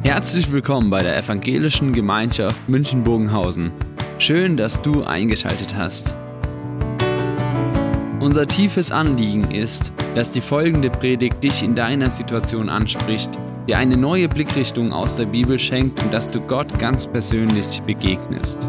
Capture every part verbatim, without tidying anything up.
Herzlich willkommen bei der Evangelischen Gemeinschaft München-Bogenhausen. Schön, dass du eingeschaltet hast. Unser tiefes Anliegen ist, dass die folgende Predigt dich in deiner Situation anspricht, dir eine neue Blickrichtung aus der Bibel schenkt und dass du Gott ganz persönlich begegnest.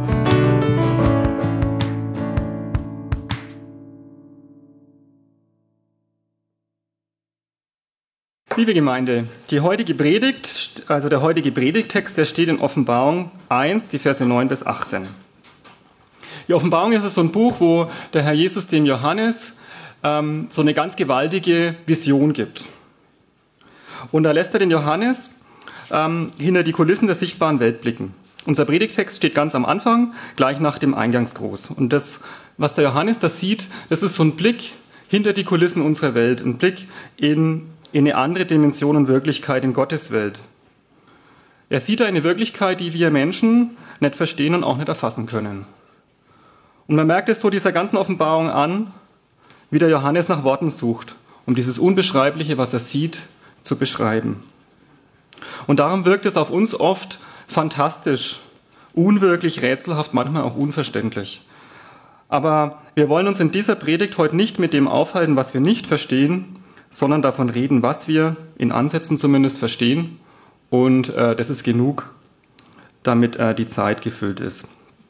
Liebe Gemeinde, die heutige Predigt, also der heutige Predigttext, der steht in Offenbarung eins, die Verse neun bis achtzehn. Die Offenbarung ist so ein Buch, wo der Herr Jesus dem Johannes ähm, so eine ganz gewaltige Vision gibt. Und da lässt er den Johannes ähm, hinter die Kulissen der sichtbaren Welt blicken. Unser Predigttext steht ganz am Anfang, gleich nach dem Eingangsgruß. Und das, was der Johannes da sieht, das ist so ein Blick hinter die Kulissen unserer Welt, ein Blick in in eine andere Dimension und Wirklichkeit in Gottes Welt. Er sieht da eine Wirklichkeit, die wir Menschen nicht verstehen und auch nicht erfassen können. Und man merkt es so dieser ganzen Offenbarung an, wie der Johannes nach Worten sucht, um dieses Unbeschreibliche, was er sieht, zu beschreiben. Und darum wirkt es auf uns oft fantastisch, unwirklich, rätselhaft, manchmal auch unverständlich. Aber wir wollen uns in dieser Predigt heute nicht mit dem aufhalten, was wir nicht verstehen, sondern davon reden, was wir in Ansätzen zumindest verstehen. Und äh, das ist genug, damit äh, die Zeit gefüllt ist.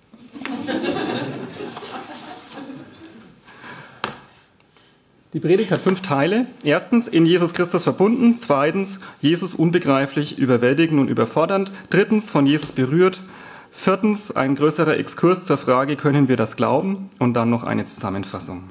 Die Predigt hat fünf Teile. Erstens, in Jesus Christus verbunden. Zweitens, Jesus unbegreiflich, überwältigend und überfordernd. Drittens, von Jesus berührt. Viertens, ein größerer Exkurs zur Frage, können wir das glauben? Und dann noch eine Zusammenfassung.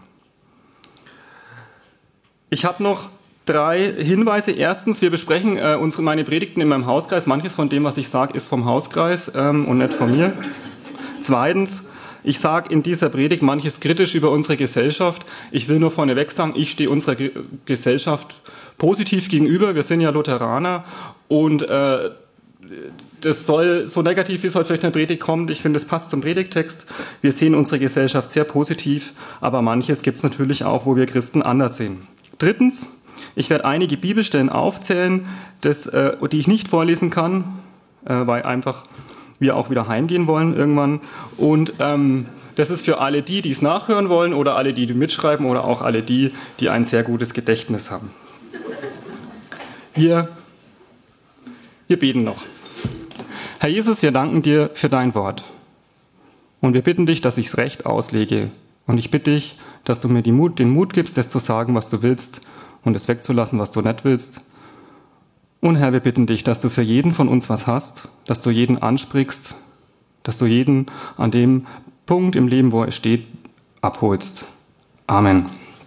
Ich habe noch drei Hinweise. Erstens, wir besprechen äh, unsere, meine Predigten in meinem Hauskreis. Manches von dem, was ich sage, ist vom Hauskreis ähm, und nicht von mir. Zweitens, ich sage in dieser Predigt manches kritisch über unsere Gesellschaft. Ich will nur vorneweg sagen, ich stehe unserer Ge- Gesellschaft positiv gegenüber. Wir sind ja Lutheraner und äh, das soll, so negativ wie es heute vielleicht in der Predigt kommt, ich finde, es passt zum Predigttext. Wir sehen unsere Gesellschaft sehr positiv, aber manches gibt es natürlich auch, wo wir Christen anders sehen. Drittens, ich werde einige Bibelstellen aufzählen, das, äh, die ich nicht vorlesen kann, äh, weil einfach wir auch wieder heimgehen wollen irgendwann. Und ähm, das ist für alle die, die es nachhören wollen oder alle die, die mitschreiben oder auch alle die, die ein sehr gutes Gedächtnis haben. Wir, wir beten noch. Herr Jesus, wir danken dir für dein Wort. Und wir bitten dich, dass ich es recht auslege. Und ich bitte dich, dass du mir die Mut, den Mut gibst, das zu sagen, was du willst und es wegzulassen, was du nicht willst. Und Herr, wir bitten dich, dass du für jeden von uns was hast, dass du jeden ansprichst, dass du jeden an dem Punkt im Leben, wo er steht, abholst. Amen.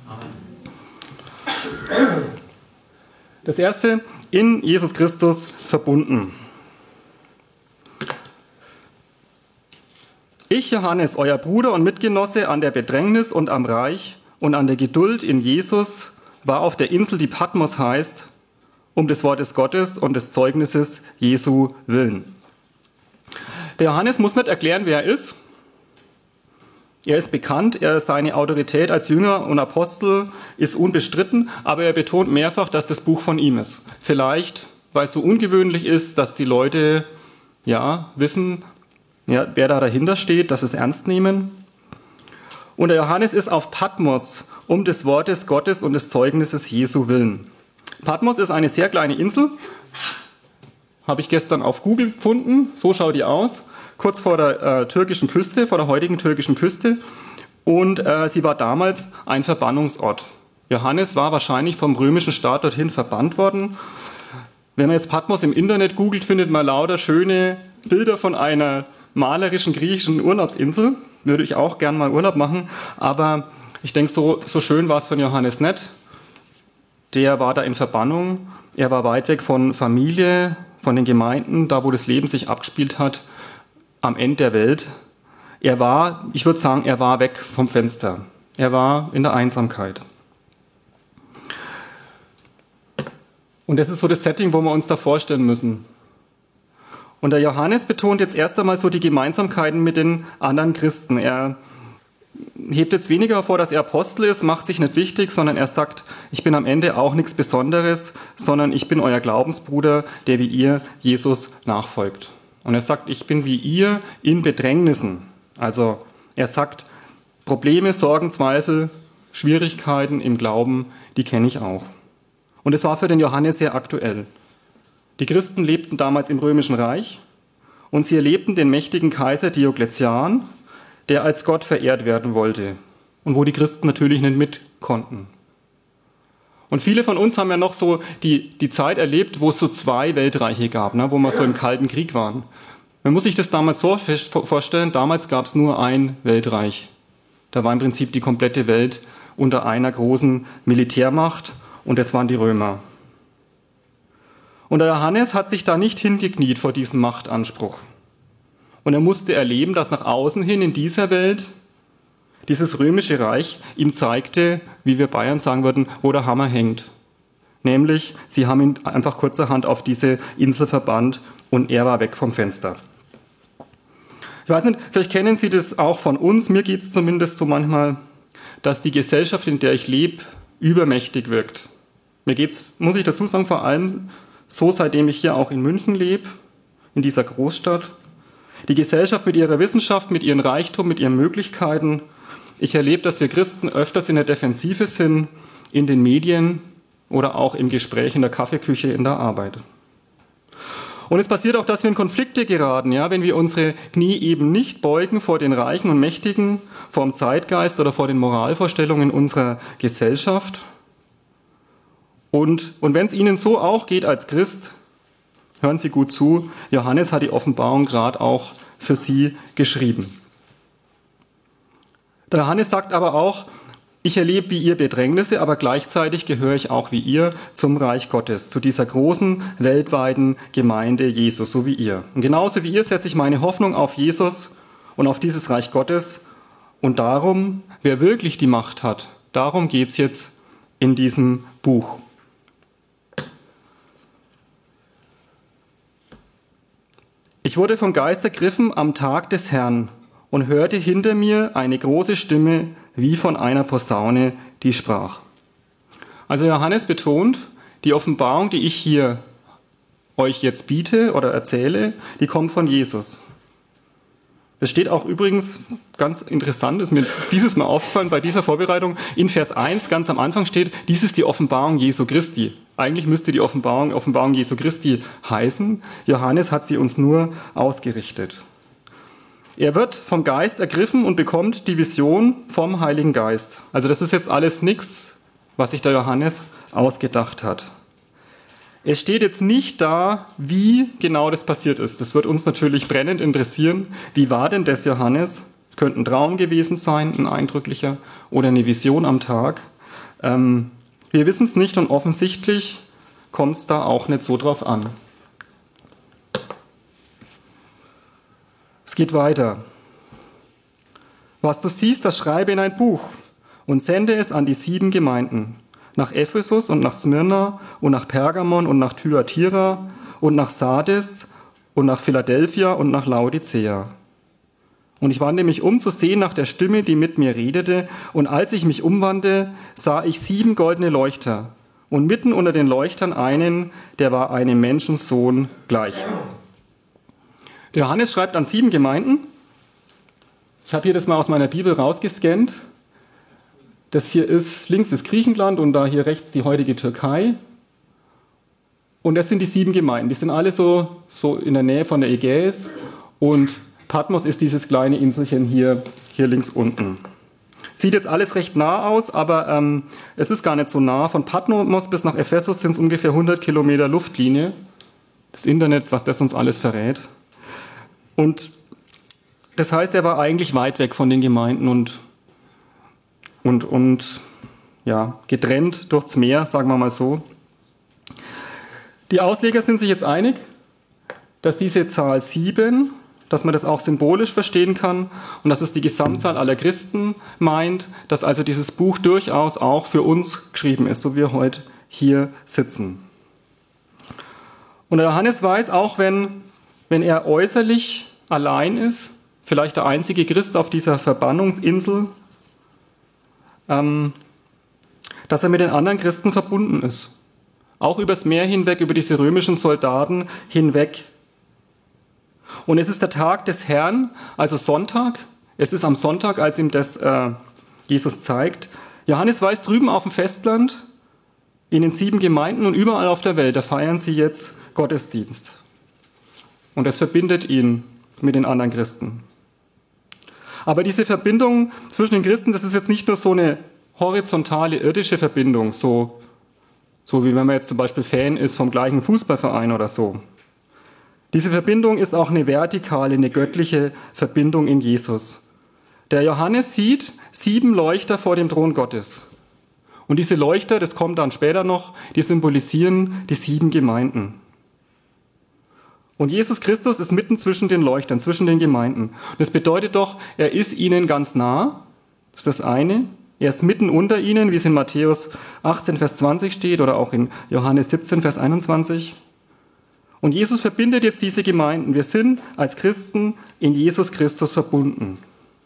Amen. Das erste, in Jesus Christus verbunden. Ich, Johannes, euer Bruder und Mitgenosse an der Bedrängnis und am Reich und an der Geduld in Jesus, war auf der Insel, die Patmos heißt, um des Wortes Gottes und des Zeugnisses Jesu willen. Der Johannes muss nicht erklären, wer er ist. Er ist bekannt, er, seine Autorität als Jünger und Apostel ist unbestritten, aber er betont mehrfach, dass das Buch von ihm ist. Vielleicht, weil es so ungewöhnlich ist, dass die Leute ja wissen, ja, wer da dahinter steht, dass es ernst nehmen. Und der Johannes ist auf Patmos, um des Wortes Gottes und des Zeugnisses Jesu willen. Patmos ist eine sehr kleine Insel, habe ich gestern auf Google gefunden, so schaut die aus, kurz vor der äh, türkischen Küste, vor der heutigen türkischen Küste. Und äh, sie war damals ein Verbannungsort. Johannes war wahrscheinlich vom römischen Staat dorthin verbannt worden. Wenn man jetzt Patmos im Internet googelt, findet man lauter schöne Bilder von einer malerischen griechischen Urlaubsinsel. Würde ich auch gern mal Urlaub machen, aber ich denke, so, so schön war es von Johannes nicht. Der war da in Verbannung, er war weit weg von Familie, von den Gemeinden, da wo das Leben sich abgespielt hat, am Ende der Welt. Er war, ich würde sagen, er war weg vom Fenster. Er war in der Einsamkeit. Und das ist so das Setting, wo wir uns da vorstellen müssen. Und der Johannes betont jetzt erst einmal so die Gemeinsamkeiten mit den anderen Christen. Er hebt jetzt weniger hervor, dass er Apostel ist, macht sich nicht wichtig, sondern er sagt, ich bin am Ende auch nichts Besonderes, sondern ich bin euer Glaubensbruder, der wie ihr Jesus nachfolgt. Und er sagt, ich bin wie ihr in Bedrängnissen. Also er sagt, Probleme, Sorgen, Zweifel, Schwierigkeiten im Glauben, die kenne ich auch. Und es war für den Johannes sehr aktuell. Die Christen lebten damals im Römischen Reich und sie erlebten den mächtigen Kaiser Diokletian, der als Gott verehrt werden wollte und wo die Christen natürlich nicht mit konnten. Und viele von uns haben ja noch so die, die Zeit erlebt, wo es so zwei Weltreiche gab, ne, wo wir so im Kalten Krieg waren. Man muss sich das damals so vorstellen, damals gab es nur ein Weltreich. Da war im Prinzip die komplette Welt unter einer großen Militärmacht und das waren die Römer. Und der Johannes hat sich da nicht hingekniet vor diesem Machtanspruch. Und er musste erleben, dass nach außen hin in dieser Welt dieses römische Reich ihm zeigte, wie wir Bayern sagen würden, wo der Hammer hängt. Nämlich, sie haben ihn einfach kurzerhand auf diese Insel verbannt und er war weg vom Fenster. Ich weiß nicht, vielleicht kennen Sie das auch von uns. Mir geht es zumindest so manchmal, dass die Gesellschaft, in der ich lebe, übermächtig wirkt. Mir geht es, muss ich dazu sagen, vor allem so, seitdem ich hier auch in München lebe, in dieser Großstadt. Die Gesellschaft mit ihrer Wissenschaft, mit ihrem Reichtum, mit ihren Möglichkeiten. Ich erlebe, dass wir Christen öfters in der Defensive sind, in den Medien oder auch im Gespräch in der Kaffeeküche, in der Arbeit. Und es passiert auch, dass wir in Konflikte geraten, ja, wenn wir unsere Knie eben nicht beugen vor den Reichen und Mächtigen, vor dem Zeitgeist oder vor den Moralvorstellungen unserer Gesellschaft. Und, und wenn es Ihnen so auch geht als Christ, hören Sie gut zu, Johannes hat die Offenbarung gerade auch für Sie geschrieben. Der Johannes sagt aber auch, ich erlebe wie ihr Bedrängnisse, aber gleichzeitig gehöre ich auch wie ihr zum Reich Gottes, zu dieser großen weltweiten Gemeinde Jesus, so wie ihr. Und genauso wie ihr setze ich meine Hoffnung auf Jesus und auf dieses Reich Gottes. Und darum, wer wirklich die Macht hat, darum geht es jetzt in diesem Buch. Ich wurde vom Geist ergriffen am Tag des Herrn und hörte hinter mir eine große Stimme wie von einer Posaune, die sprach. Also Johannes betont, die Offenbarung, die ich hier euch jetzt biete oder erzähle, die kommt von Jesus. Das steht auch übrigens, ganz interessant, ist mir dieses Mal aufgefallen bei dieser Vorbereitung, in Vers eins ganz am Anfang steht, dies ist die Offenbarung Jesu Christi. Eigentlich müsste die Offenbarung Offenbarung Jesu Christi heißen. Johannes hat sie uns nur ausgerichtet. Er wird vom Geist ergriffen und bekommt die Vision vom Heiligen Geist. Also das ist jetzt alles nichts, was sich der Johannes ausgedacht hat. Es steht jetzt nicht da, wie genau das passiert ist. Das wird uns natürlich brennend interessieren. Wie war denn das, Johannes? Es könnte ein Traum gewesen sein, ein eindrücklicher, oder eine Vision am Tag. Ähm, wir wissen es nicht und offensichtlich kommt es da auch nicht so drauf an. Es geht weiter. Was du siehst, das schreibe in ein Buch und sende es an die sieben Gemeinden, nach Ephesus und nach Smyrna und nach Pergamon und nach Thyatira und nach Sardes und nach Philadelphia und nach Laodicea. Und ich wandte mich um zu sehen nach der Stimme, die mit mir redete, und als ich mich umwandte, sah ich sieben goldene Leuchter und mitten unter den Leuchtern einen, der war einem Menschensohn gleich. Der Johannes schreibt an sieben Gemeinden. Ich habe hier das mal aus meiner Bibel rausgescannt. Das hier ist, links ist Griechenland und da hier rechts die heutige Türkei. Und das sind die sieben Gemeinden. Die sind alle so, so in der Nähe von der Ägäis. Und Patmos ist dieses kleine Inselchen hier, hier links unten. Sieht jetzt alles recht nah aus, aber ähm, es ist gar nicht so nah. Von Patmos bis nach Ephesus sind es ungefähr hundert Kilometer Luftlinie. Das Internet, was das uns alles verrät. Und das heißt, er war eigentlich weit weg von den Gemeinden und, und, und ja, getrennt durchs Meer, sagen wir mal so. Die Ausleger sind sich jetzt einig, dass diese Zahl sieben, dass man das auch symbolisch verstehen kann und dass es die Gesamtzahl aller Christen meint, dass also dieses Buch durchaus auch für uns geschrieben ist, so wie wir heute hier sitzen. Und der Johannes weiß, auch wenn Wenn er äußerlich allein ist, vielleicht der einzige Christ auf dieser Verbannungsinsel, ähm, dass er mit den anderen Christen verbunden ist. Auch übers Meer hinweg, über diese römischen Soldaten hinweg. Und es ist der Tag des Herrn, also Sonntag. Es ist am Sonntag, als ihm das äh, Jesus zeigt. Johannes weiß, drüben auf dem Festland, in den sieben Gemeinden und überall auf der Welt, da feiern sie jetzt Gottesdienst. Und das verbindet ihn mit den anderen Christen. Aber diese Verbindung zwischen den Christen, das ist jetzt nicht nur so eine horizontale, irdische Verbindung, so, so wie wenn man jetzt zum Beispiel Fan ist vom gleichen Fußballverein oder so. Diese Verbindung ist auch eine vertikale, eine göttliche Verbindung in Jesus. Der Johannes sieht sieben Leuchter vor dem Thron Gottes. Und diese Leuchter, das kommt dann später noch, die symbolisieren die sieben Gemeinden. Und Jesus Christus ist mitten zwischen den Leuchtern, zwischen den Gemeinden. Und das bedeutet doch, er ist ihnen ganz nah, das ist das eine. Er ist mitten unter ihnen, wie es in Matthäus achtzehn, Vers zwanzig steht oder auch in Johannes siebzehn, Vers einundzwanzig. Und Jesus verbindet jetzt diese Gemeinden. Wir sind als Christen in Jesus Christus verbunden.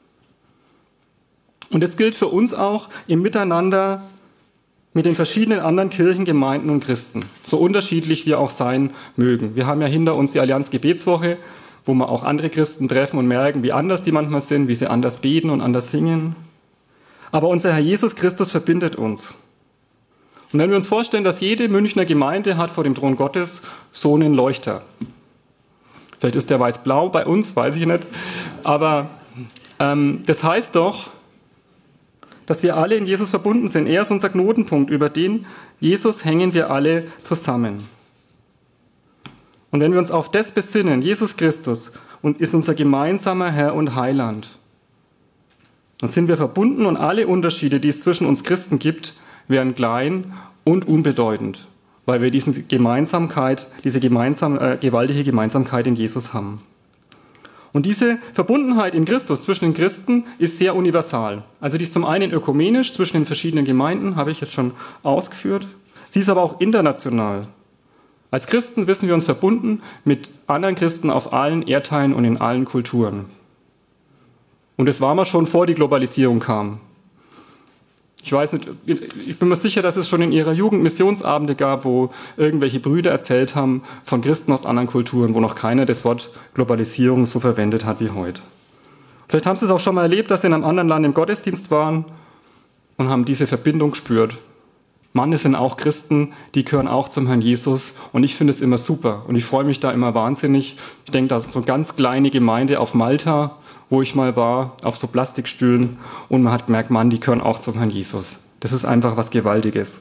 Und das gilt für uns auch im Miteinander mit den verschiedenen anderen Kirchen, Gemeinden und Christen, so unterschiedlich wir auch sein mögen. Wir haben ja hinter uns die Allianz Gebetswoche, wo wir auch andere Christen treffen und merken, wie anders die manchmal sind, wie sie anders beten und anders singen. Aber unser Herr Jesus Christus verbindet uns. Und wenn wir uns vorstellen, dass jede Münchner Gemeinde hat vor dem Thron Gottes so einen Leuchter. Vielleicht ist der weiß-blau bei uns, weiß ich nicht. Aber ähm, das heißt doch, dass wir alle in Jesus verbunden sind. Er ist unser Knotenpunkt. Über den Jesus hängen wir alle zusammen. Und wenn wir uns auf das besinnen, Jesus Christus und ist unser gemeinsamer Herr und Heiland, dann sind wir verbunden und alle Unterschiede, die es zwischen uns Christen gibt, werden klein und unbedeutend, weil wir diese Gemeinsamkeit, diese gemeinsam, äh, gewaltige Gemeinsamkeit in Jesus haben. Und diese Verbundenheit in Christus zwischen den Christen ist sehr universal. Also die ist zum einen ökumenisch zwischen den verschiedenen Gemeinden, habe ich jetzt schon ausgeführt. Sie ist aber auch international. Als Christen wissen wir uns verbunden mit anderen Christen auf allen Erdteilen und in allen Kulturen. Und das war mal schon, vor die Globalisierung kam. Ich weiß nicht, ich bin mir sicher, dass es schon in ihrer Jugend Missionsabende gab, wo irgendwelche Brüder erzählt haben von Christen aus anderen Kulturen, wo noch keiner das Wort Globalisierung so verwendet hat wie heute. Vielleicht haben sie es auch schon mal erlebt, dass sie in einem anderen Land im Gottesdienst waren und haben diese Verbindung gespürt. Mann, es sind auch Christen, die gehören auch zum Herrn Jesus und ich finde es immer super und ich freue mich da immer wahnsinnig. Ich denke, da ist so eine ganz kleine Gemeinde auf Malta, wo ich mal war, auf so Plastikstühlen und man hat gemerkt, Mann, die gehören auch zum Herrn Jesus. Das ist einfach was Gewaltiges.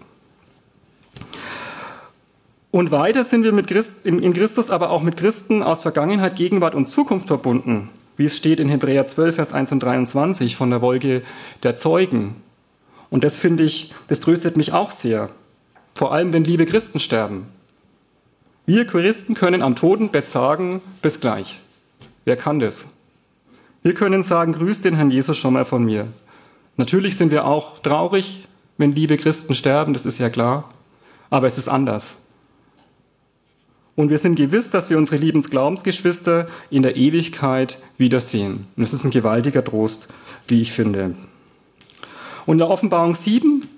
Und weiter sind wir mit Christ, in Christus aber auch mit Christen aus Vergangenheit, Gegenwart und Zukunft verbunden, wie es steht in Hebräer zwölf, Vers eins und dreiundzwanzig von der Wolke der Zeugen. Und das finde ich, das tröstet mich auch sehr, vor allem wenn liebe Christen sterben. Wir Christen können am Totenbett sagen, bis gleich. Wer kann das? Wir können sagen, grüß den Herrn Jesus schon mal von mir. Natürlich sind wir auch traurig, wenn liebe Christen sterben, das ist ja klar, aber es ist anders. Und wir sind gewiss, dass wir unsere lieben Glaubensgeschwister in der Ewigkeit wiedersehen. Und das ist ein gewaltiger Trost, wie ich finde. Und in der Offenbarung sieben,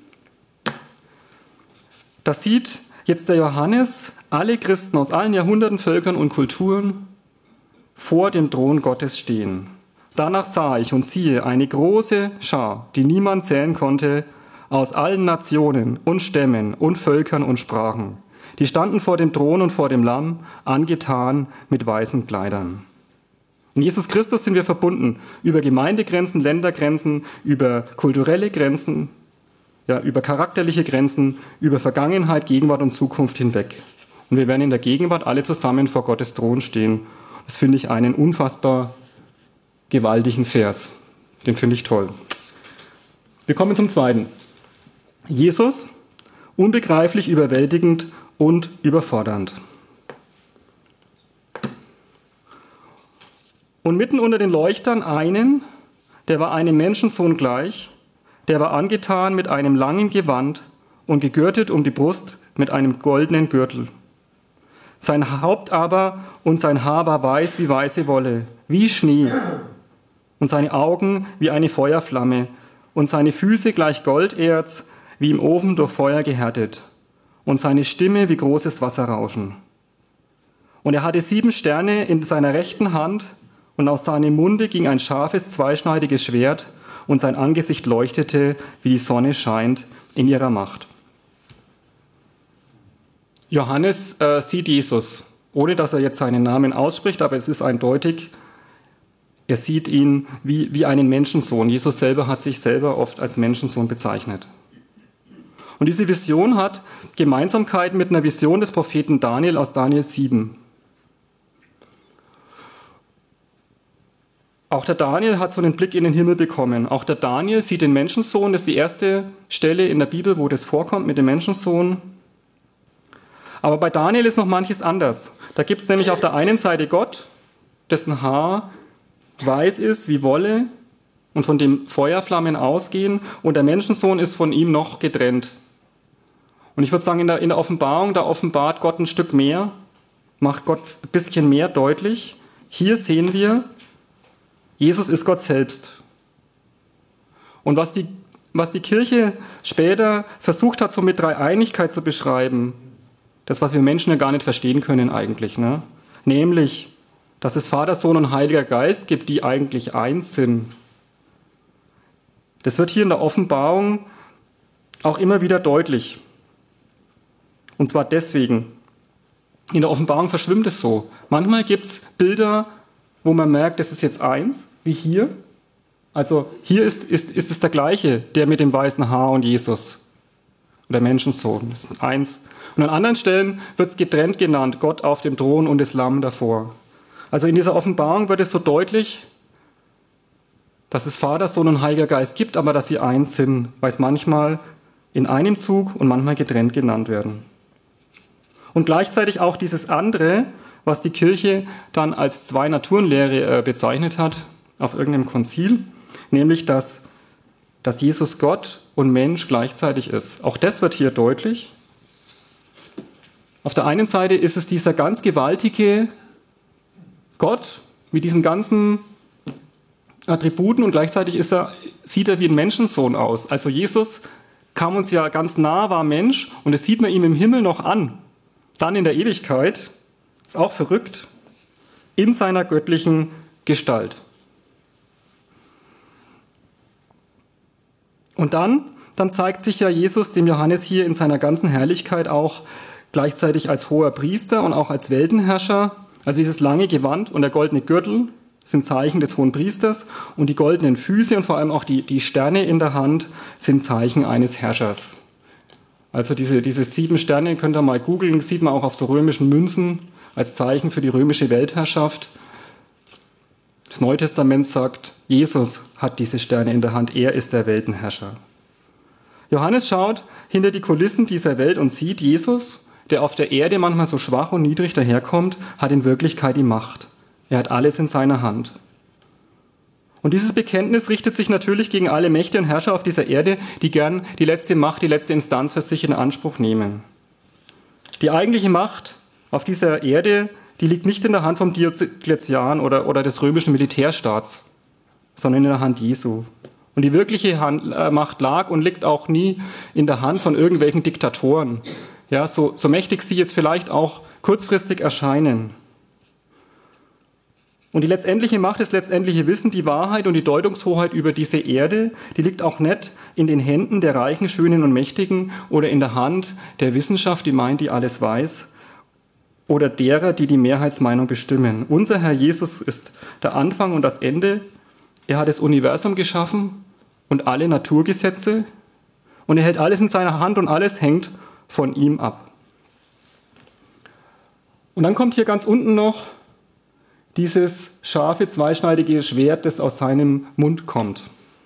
da sieht jetzt der Johannes alle Christen aus allen Jahrhunderten, Völkern und Kulturen vor dem Thron Gottes stehen. Danach sah ich und siehe eine große Schar, die niemand zählen konnte, aus allen Nationen und Stämmen und Völkern und Sprachen. Die standen vor dem Thron und vor dem Lamm, angetan mit weißen Kleidern. In Jesus Christus sind wir verbunden über Gemeindegrenzen, Ländergrenzen, über kulturelle Grenzen, ja, über charakterliche Grenzen, über Vergangenheit, Gegenwart und Zukunft hinweg. Und wir werden in der Gegenwart alle zusammen vor Gottes Thron stehen. Das finde ich einen unfassbar gewaltigen Vers. Den finde ich toll. Wir kommen zum zweiten. Jesus, unbegreiflich, überwältigend und überfordernd. Und mitten unter den Leuchtern einen, der war einem Menschensohn gleich, der war angetan mit einem langen Gewand und gegürtet um die Brust mit einem goldenen Gürtel. Sein Haupt aber und sein Haar war weiß wie weiße Wolle, wie Schnee, und seine Augen wie eine Feuerflamme, und seine Füße gleich Golderz, wie im Ofen durch Feuer gehärtet, und seine Stimme wie großes Wasserrauschen. Und er hatte sieben Sterne in seiner rechten Hand, und aus seinem Munde ging ein scharfes, zweischneidiges Schwert, und sein Angesicht leuchtete, wie die Sonne scheint in ihrer Macht. Johannes äh, sieht Jesus, ohne dass er jetzt seinen Namen ausspricht, aber es ist eindeutig, er sieht ihn wie, wie einen Menschensohn. Jesus selber hat sich selber oft als Menschensohn bezeichnet. Und diese Vision hat Gemeinsamkeit mit einer Vision des Propheten Daniel aus Daniel sieben. Auch der Daniel hat so einen Blick in den Himmel bekommen. Auch der Daniel sieht den Menschensohn. Das ist die erste Stelle in der Bibel, wo das vorkommt mit dem Menschensohn. Aber bei Daniel ist noch manches anders. Da gibt es nämlich auf der einen Seite Gott, dessen Haar weiß ist wie Wolle und von dem Feuerflammen ausgehen, und der Menschensohn ist von ihm noch getrennt. Und ich würde sagen, in der, in der Offenbarung, da offenbart Gott ein Stück mehr, macht Gott ein bisschen mehr deutlich. Hier sehen wir, Jesus ist Gott selbst. Und was die, was die Kirche später versucht hat, so mit Dreieinigkeit zu beschreiben, das, was wir Menschen ja gar nicht verstehen können eigentlich, ne? Nämlich, dass es Vater, Sohn und Heiliger Geist gibt, die eigentlich eins sind. Das wird hier in der Offenbarung auch immer wieder deutlich. Und zwar deswegen. In der Offenbarung verschwimmt es so. Manchmal gibt es Bilder, wo man merkt, das ist jetzt eins, wie hier. Also hier ist, ist, ist es der gleiche, der mit dem weißen Haar und Jesus. Der Menschensohn, das ist eins. Und an anderen Stellen wird es getrennt genannt, Gott auf dem Thron und das Lamm davor. Also in dieser Offenbarung wird es so deutlich, dass es Vater, Sohn und Heiliger Geist gibt, aber dass sie eins sind, weil es manchmal in einem Zug und manchmal getrennt genannt werden. Und gleichzeitig auch dieses andere, was die Kirche dann als Zwei-Naturen-Lehre äh, bezeichnet hat, auf irgendeinem Konzil, nämlich, dass, dass Jesus Gott und Mensch gleichzeitig ist. Auch das wird hier deutlich. Auf der einen Seite ist es dieser ganz gewaltige Gott mit diesen ganzen Attributen, und gleichzeitig ist er, sieht er wie ein Menschensohn aus. Also Jesus kam uns ja ganz nah, war Mensch, und das sieht man ihm im Himmel noch an. Dann in der Ewigkeit, ist auch verrückt, in seiner göttlichen Gestalt. Und dann, dann zeigt sich ja Jesus dem Johannes hier in seiner ganzen Herrlichkeit auch gleichzeitig als hoher Priester und auch als Weltenherrscher. Also dieses lange Gewand und der goldene Gürtel sind Zeichen des hohen Priesters, und die goldenen Füße und vor allem auch die, die Sterne in der Hand sind Zeichen eines Herrschers. Also diese, diese sieben Sterne, könnt ihr mal googeln, sieht man auch auf so römischen Münzen als Zeichen für die römische Weltherrschaft. Das Neue Testament sagt, Jesus hat diese Sterne in der Hand, er ist der Weltenherrscher. Johannes schaut hinter die Kulissen dieser Welt und sieht, Jesus, der auf der Erde manchmal so schwach und niedrig daherkommt, hat in Wirklichkeit die Macht. Er hat alles in seiner Hand. Und dieses Bekenntnis richtet sich natürlich gegen alle Mächte und Herrscher auf dieser Erde, die gern die letzte Macht, die letzte Instanz für sich in Anspruch nehmen. Die eigentliche Macht auf dieser Erde, die liegt nicht in der Hand vom Diokletian oder, oder des römischen Militärstaats, sondern in der Hand Jesu. Und die wirkliche Hand, äh, Macht lag und liegt auch nie in der Hand von irgendwelchen Diktatoren. Ja, so, so mächtig sie jetzt vielleicht auch kurzfristig erscheinen. Und die letztendliche Macht, das letztendliche Wissen, die Wahrheit und die Deutungshoheit über diese Erde, die liegt auch nicht in den Händen der Reichen, Schönen und Mächtigen oder in der Hand der Wissenschaft, die meint, die alles weiß, oder derer, die die Mehrheitsmeinung bestimmen. Unser Herr Jesus ist der Anfang und das Ende. Er hat das Universum geschaffen und alle Naturgesetze, und er hält alles in seiner Hand und alles hängt von ihm ab. Und dann kommt hier ganz unten noch dieses scharfe, zweischneidige Schwert, das aus seinem Mund kommt.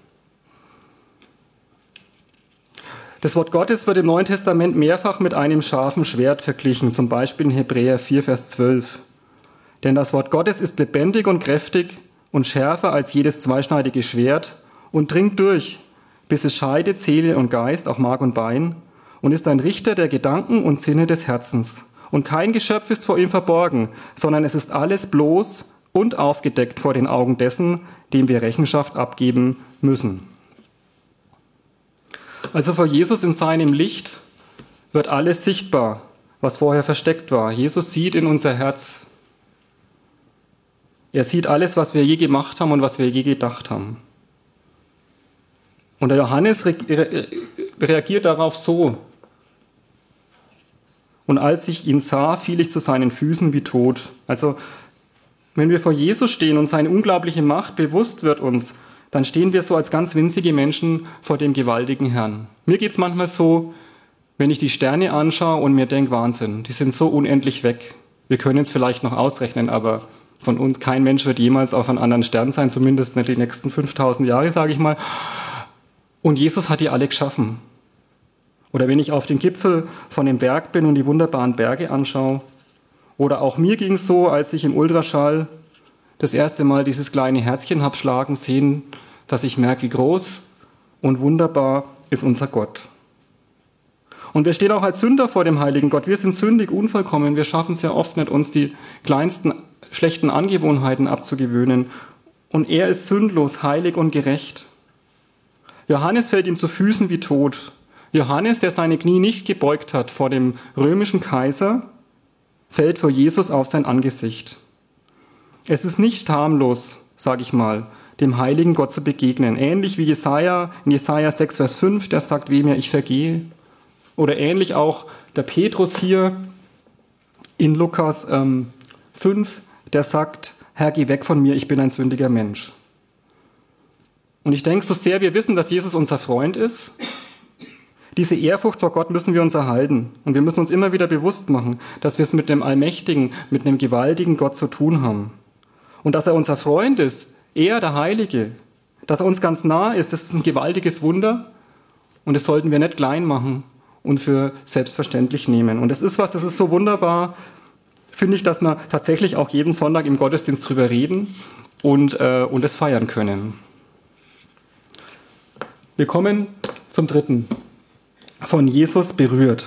Das Wort Gottes wird im Neuen Testament mehrfach mit einem scharfen Schwert verglichen, zum Beispiel in Hebräer vier, Vers zwölf. Denn das Wort Gottes ist lebendig und kräftig und schärfer als jedes zweischneidige Schwert und dringt durch, bis es scheidet Seele und Geist, auch Mark und Bein, und ist ein Richter der Gedanken und Sinne des Herzens. Und kein Geschöpf ist vor ihm verborgen, sondern es ist alles bloß und aufgedeckt vor den Augen dessen, dem wir Rechenschaft abgeben müssen. Also vor Jesus in seinem Licht wird alles sichtbar, was vorher versteckt war. Jesus sieht in unser Herz. Er sieht alles, was wir je gemacht haben und was wir je gedacht haben. Und der Johannes re- re- reagiert darauf so: Und als ich ihn sah, fiel ich zu seinen Füßen wie tot. Also, wenn wir vor Jesus stehen und seine unglaubliche Macht bewusst wird uns, dann stehen wir so als ganz winzige Menschen vor dem gewaltigen Herrn. Mir geht es manchmal so, wenn ich die Sterne anschaue und mir denke, Wahnsinn, die sind so unendlich weg. Wir können es vielleicht noch ausrechnen, aber von uns, kein Mensch wird jemals auf einem anderen Stern sein, zumindest nicht die nächsten fünftausend Jahre, sage ich mal. Und Jesus hat die alle geschaffen. Oder wenn ich auf den Gipfel von dem Berg bin und die wunderbaren Berge anschaue. Oder auch mir ging es so, als ich im Ultraschall das erste Mal dieses kleine Herzchen habe schlagen sehen, dass ich merke, wie groß und wunderbar ist unser Gott. Und wir stehen auch als Sünder vor dem heiligen Gott. Wir sind sündig, unvollkommen. Wir schaffen es ja oft nicht, uns die kleinsten schlechten Angewohnheiten abzugewöhnen. Und er ist sündlos, heilig und gerecht. Johannes fällt ihm zu Füßen wie tot. Johannes, der seine Knie nicht gebeugt hat vor dem römischen Kaiser, fällt vor Jesus auf sein Angesicht. Es ist nicht harmlos, sage ich mal, dem heiligen Gott zu begegnen. Ähnlich wie Jesaja, in Jesaja sechs, Vers fünf, der sagt, weh mir, ich vergehe. Oder ähnlich auch der Petrus hier in Lukas ähm, fünf, der sagt, Herr, geh weg von mir, ich bin ein sündiger Mensch. Und ich denke, so sehr wir wissen, dass Jesus unser Freund ist, diese Ehrfurcht vor Gott müssen wir uns erhalten. Und wir müssen uns immer wieder bewusst machen, dass wir es mit dem allmächtigen, mit einem gewaltigen Gott zu tun haben. Und dass er unser Freund ist, er, der Heilige, dass er uns ganz nah ist, das ist ein gewaltiges Wunder. Und das sollten wir nicht klein machen und für selbstverständlich nehmen. Und das ist was, das ist so wunderbar, finde ich, dass wir tatsächlich auch jeden Sonntag im Gottesdienst drüber reden und, äh, und es feiern können. Wir kommen zum dritten. Von Jesus berührt.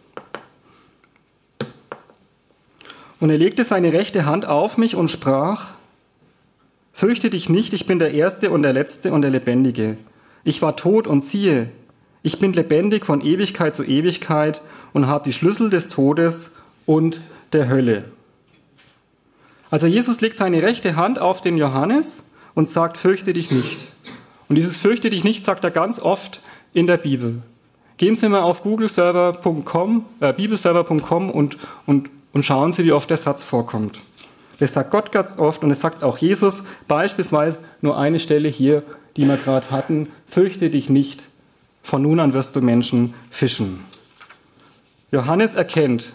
Und er legte seine rechte Hand auf mich und sprach, fürchte dich nicht, ich bin der Erste und der Letzte und der Lebendige. Ich war tot und siehe, ich bin lebendig von Ewigkeit zu Ewigkeit und habe die Schlüssel des Todes und der Hölle. Also Jesus legt seine rechte Hand auf den Johannes und sagt, fürchte dich nicht. Und dieses fürchte dich nicht sagt er ganz oft in der Bibel. Gehen Sie mal auf googleserver punkt com, äh, bibelserver punkt com und, und, und schauen Sie, wie oft der Satz vorkommt. Das sagt Gott ganz oft und es sagt auch Jesus, beispielsweise nur eine Stelle hier, die wir gerade hatten, fürchte dich nicht, von nun an wirst du Menschen fischen. Johannes erkennt,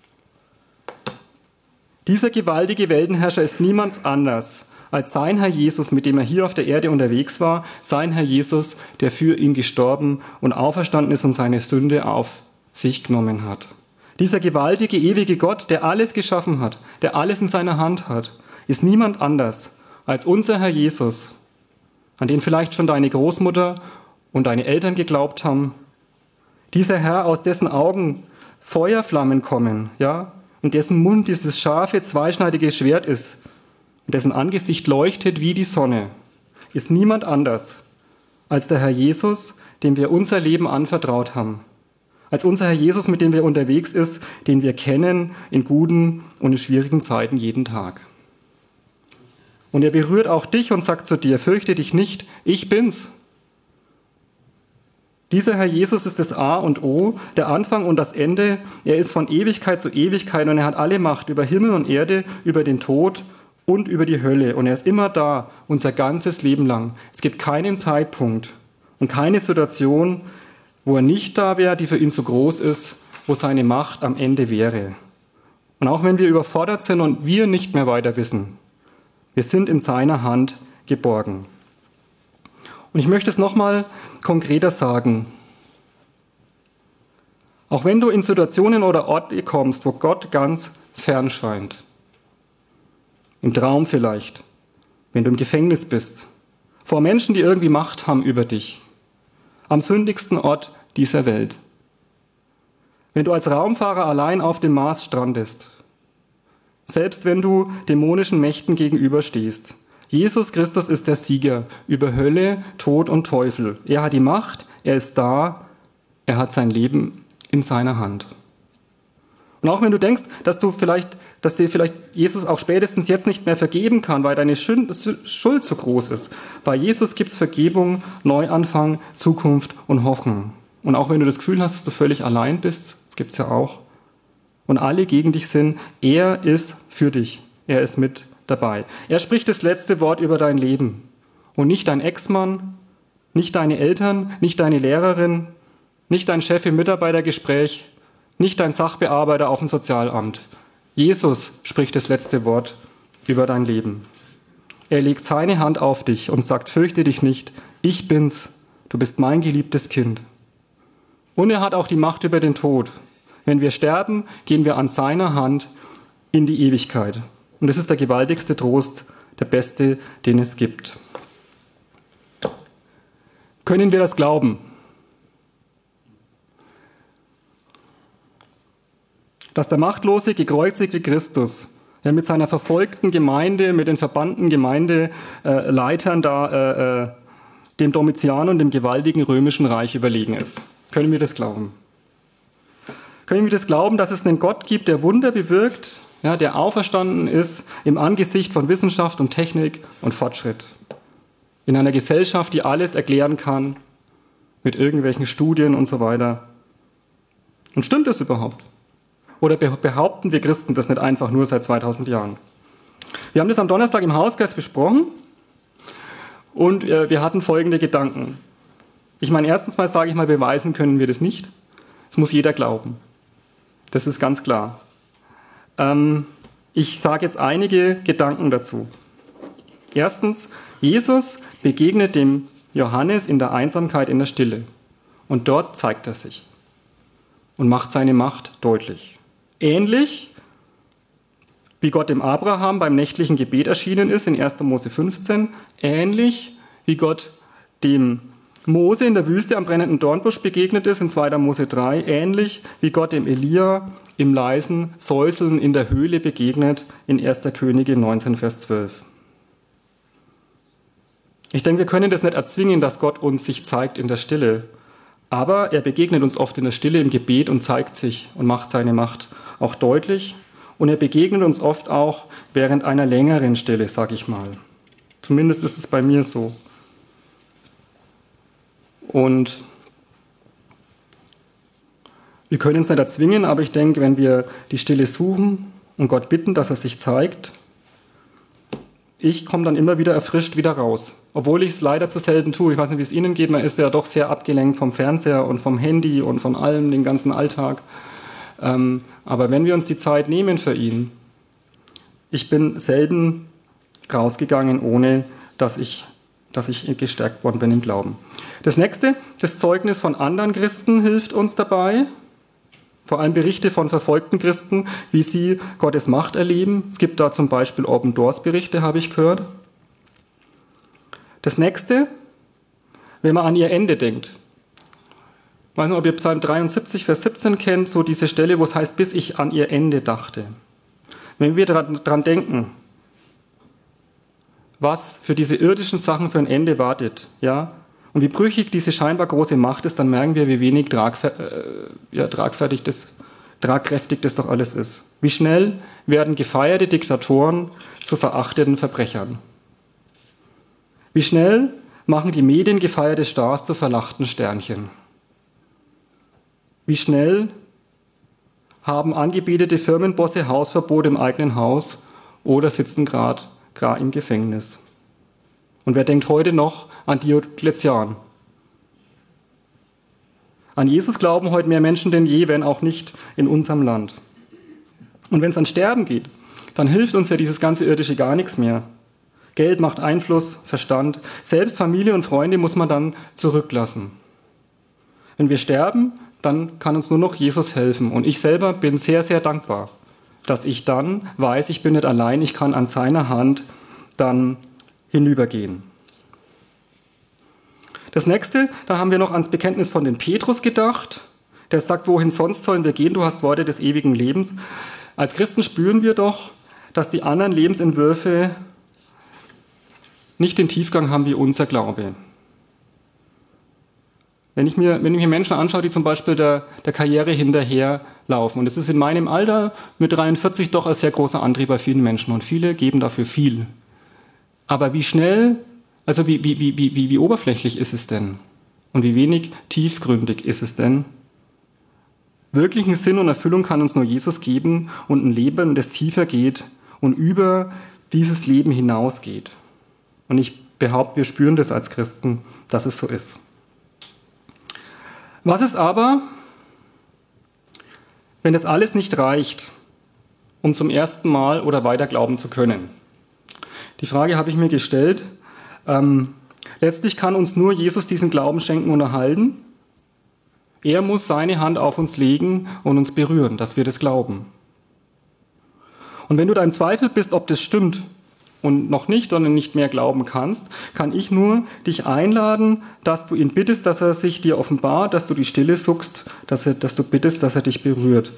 dieser gewaltige Weltenherrscher ist niemand anders als sein Herr Jesus, mit dem er hier auf der Erde unterwegs war, sein Herr Jesus, der für ihn gestorben und auferstanden ist und seine Sünde auf sich genommen hat. Dieser gewaltige, ewige Gott, der alles geschaffen hat, der alles in seiner Hand hat, ist niemand anders als unser Herr Jesus, an den vielleicht schon deine Großmutter und deine Eltern geglaubt haben. Dieser Herr, aus dessen Augen Feuerflammen kommen, ja, in dessen Mund dieses scharfe, zweischneidige Schwert ist, und dessen Angesicht leuchtet wie die Sonne, ist niemand anders als der Herr Jesus, dem wir unser Leben anvertraut haben. Als unser Herr Jesus, mit dem wir unterwegs sind, den wir kennen in guten und in schwierigen Zeiten jeden Tag. Und er berührt auch dich und sagt zu dir, fürchte dich nicht, ich bin's. Dieser Herr Jesus ist das A und O, der Anfang und das Ende. Er ist von Ewigkeit zu Ewigkeit und er hat alle Macht über Himmel und Erde, über den Tod und über die Hölle. Und er ist immer da, unser ganzes Leben lang. Es gibt keinen Zeitpunkt und keine Situation, wo er nicht da wäre, die für ihn zu groß ist, wo seine Macht am Ende wäre. Und auch wenn wir überfordert sind und wir nicht mehr weiter wissen, wir sind in seiner Hand geborgen. Und ich möchte es nochmal konkreter sagen. Auch wenn du in Situationen oder Orte kommst, wo Gott ganz fern scheint, im Traum vielleicht, wenn du im Gefängnis bist, vor Menschen, die irgendwie Macht haben über dich, am sündigsten Ort dieser Welt. Wenn du als Raumfahrer allein auf dem Mars strandest, selbst wenn du dämonischen Mächten gegenüberstehst, Jesus Christus ist der Sieger über Hölle, Tod und Teufel. Er hat die Macht, er ist da, er hat sein Leben in seiner Hand. Und auch wenn du denkst, dass du vielleicht, dass dir vielleicht Jesus auch spätestens jetzt nicht mehr vergeben kann, weil deine Schuld so groß ist. Bei Jesus gibt es Vergebung, Neuanfang, Zukunft und Hoffnung. Und auch wenn du das Gefühl hast, dass du völlig allein bist, das gibt es ja auch, und alle gegen dich sind, er ist für dich. Er ist mit dabei. Er spricht das letzte Wort über dein Leben. Und nicht dein Ex-Mann, nicht deine Eltern, nicht deine Lehrerin, nicht dein Chef im Mitarbeitergespräch, nicht dein Sachbearbeiter auf dem Sozialamt. Jesus spricht das letzte Wort über dein Leben. Er legt seine Hand auf dich und sagt, fürchte dich nicht, ich bin's, du bist mein geliebtes Kind. Und er hat auch die Macht über den Tod. Wenn wir sterben, gehen wir an seiner Hand in die Ewigkeit. Und das ist der gewaltigste Trost, der beste, den es gibt. Können wir das glauben? Dass der machtlose, gekreuzigte Christus, der mit seiner verfolgten Gemeinde, mit den verbannten Gemeindeleitern da äh, äh, dem Domitian und dem gewaltigen römischen Reich überlegen ist. Können wir das glauben? Können wir das glauben, dass es einen Gott gibt, der Wunder bewirkt, ja, der auferstanden ist im Angesicht von Wissenschaft und Technik und Fortschritt? In einer Gesellschaft, die alles erklären kann, mit irgendwelchen Studien und so weiter. Und stimmt das überhaupt? Oder behaupten wir Christen das nicht einfach nur seit zweitausend Jahren? Wir haben das am Donnerstag im Hauskreis besprochen und äh, wir hatten folgende Gedanken. Ich meine, erstens mal sage ich mal, beweisen können wir das nicht. Das muss jeder glauben. Das ist ganz klar. Ähm, ich sage jetzt einige Gedanken dazu. Erstens, Jesus begegnet dem Johannes in der Einsamkeit in der Stille. Und dort zeigt er sich und macht seine Macht deutlich. Ähnlich wie Gott dem Abraham beim nächtlichen Gebet erschienen ist in erster Mose fünfzehn, ähnlich wie Gott dem Mose in der Wüste am brennenden Dornbusch begegnet ist in zweiter Mose drei, ähnlich wie Gott dem Elia im leisen Säuseln in der Höhle begegnet in erster Könige neunzehn, Vers zwölf. Ich denke, wir können das nicht erzwingen, dass Gott uns sich zeigt in der Stille. Aber er begegnet uns oft in der Stille im Gebet und zeigt sich und macht seine Macht auch deutlich. Und er begegnet uns oft auch während einer längeren Stille, sage ich mal. Zumindest ist es bei mir so. Und wir können es nicht erzwingen, aber ich denke, wenn wir die Stille suchen und Gott bitten, dass er sich zeigt, ich komme dann immer wieder erfrischt wieder raus. Obwohl ich es leider zu selten tue. Ich weiß nicht, wie es Ihnen geht. Man ist ja doch sehr abgelenkt vom Fernseher und vom Handy und von allem, den ganzen Alltag. Ähm, aber wenn wir uns die Zeit nehmen für ihn, ich bin selten rausgegangen, ohne dass ich, dass ich gestärkt worden bin im Glauben. Das nächste, das Zeugnis von anderen Christen hilft uns dabei. Vor allem Berichte von verfolgten Christen, wie sie Gottes Macht erleben. Es gibt da zum Beispiel Open Doors Berichte, habe ich gehört. Das nächste, wenn man an ihr Ende denkt. Ich weiß nicht, ob ihr Psalm dreiundsiebzig, Vers siebzehn kennt, so diese Stelle, wo es heißt, bis ich an ihr Ende dachte. Wenn wir daran denken, was für diese irdischen Sachen für ein Ende wartet, ja, und wie brüchig diese scheinbar große Macht ist, dann merken wir, wie wenig tragfer- äh, ja, tragfertig das, tragkräftig das doch alles ist. Wie schnell werden gefeierte Diktatoren zu verachteten Verbrechern. Wie schnell machen die Medien gefeierte Stars zu verlachten Sternchen. Wie schnell haben angebetete Firmenbosse Hausverbot im eigenen Haus oder sitzen gerade im Gefängnis. Und wer denkt heute noch an Diokletian? An Jesus glauben heute mehr Menschen denn je, wenn auch nicht in unserem Land. Und wenn es an Sterben geht, dann hilft uns ja dieses ganze Irdische gar nichts mehr. Geld macht Einfluss, Verstand. Selbst Familie und Freunde muss man dann zurücklassen. Wenn wir sterben, dann kann uns nur noch Jesus helfen. Und ich selber bin sehr, sehr dankbar, dass ich dann weiß, ich bin nicht allein, ich kann an seiner Hand dann hinübergehen. Das nächste, da haben wir noch ans Bekenntnis von dem Petrus gedacht. Der sagt, wohin sonst sollen wir gehen? Du hast Worte des ewigen Lebens. Als Christen spüren wir doch, dass die anderen Lebensentwürfe nicht den Tiefgang haben wie unser Glaube. Wenn ich mir, wenn ich mir Menschen anschaue, die zum Beispiel der, der Karriere hinterherlaufen, und das ist in meinem Alter mit dreiundvierzig doch ein sehr großer Antrieb bei vielen Menschen und viele geben dafür viel. Aber wie schnell, also wie, wie, wie, wie, wie oberflächlich ist es denn? Und wie wenig tiefgründig ist es denn? Wirklichen Sinn und Erfüllung kann uns nur Jesus geben und ein Leben, das tiefer geht und über dieses Leben hinausgeht. Und ich behaupte, wir spüren das als Christen, dass es so ist. Was ist aber, wenn das alles nicht reicht, um zum ersten Mal oder weiter glauben zu können? Die Frage habe ich mir gestellt. Ähm, letztlich kann uns nur Jesus diesen Glauben schenken und erhalten. Er muss seine Hand auf uns legen und uns berühren, dass wir das glauben. Und wenn du da im Zweifel bist, ob das stimmt, und noch nicht oder nicht mehr glauben kannst, kann ich nur dich einladen, dass du ihn bittest, dass er sich dir offenbart, dass du die Stille suchst, dass, er, dass du bittest, dass er dich berührt.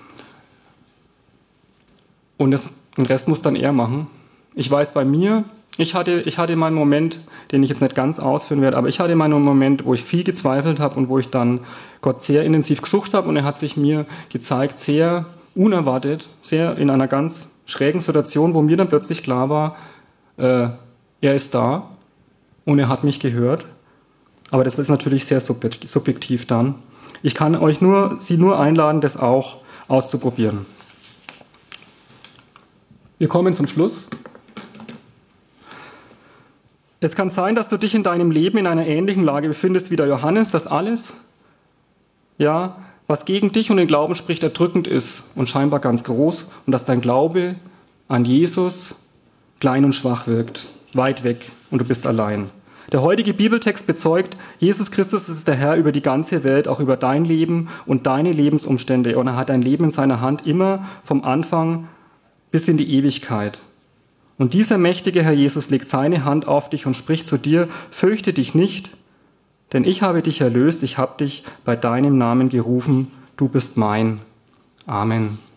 Und das, den Rest muss dann er machen. Ich weiß bei mir, ich hatte, ich hatte meinen Moment, den ich jetzt nicht ganz ausführen werde, aber ich hatte meinen Moment, wo ich viel gezweifelt habe und wo ich dann Gott sehr intensiv gesucht habe und er hat sich mir gezeigt, sehr unerwartet, sehr in einer ganz schrägen Situation, wo mir dann plötzlich klar war, äh, er ist da und er hat mich gehört. Aber das ist natürlich sehr subjektiv dann. Ich kann euch nur, Sie nur einladen, das auch auszuprobieren. Wir kommen zum Schluss. Es kann sein, dass du dich in deinem Leben in einer ähnlichen Lage befindest wie der Johannes, dass alles, ja, was gegen dich und den Glauben spricht, erdrückend ist und scheinbar ganz groß und dass dein Glaube an Jesus klein und schwach wirkt, weit weg und du bist allein. Der heutige Bibeltext bezeugt, Jesus Christus ist der Herr über die ganze Welt, auch über dein Leben und deine Lebensumstände und er hat dein Leben in seiner Hand immer vom Anfang bis in die Ewigkeit. Und dieser mächtige Herr Jesus legt seine Hand auf dich und spricht zu dir, fürchte dich nicht, denn ich habe dich erlöst, ich habe dich bei deinem Namen gerufen, du bist mein. Amen.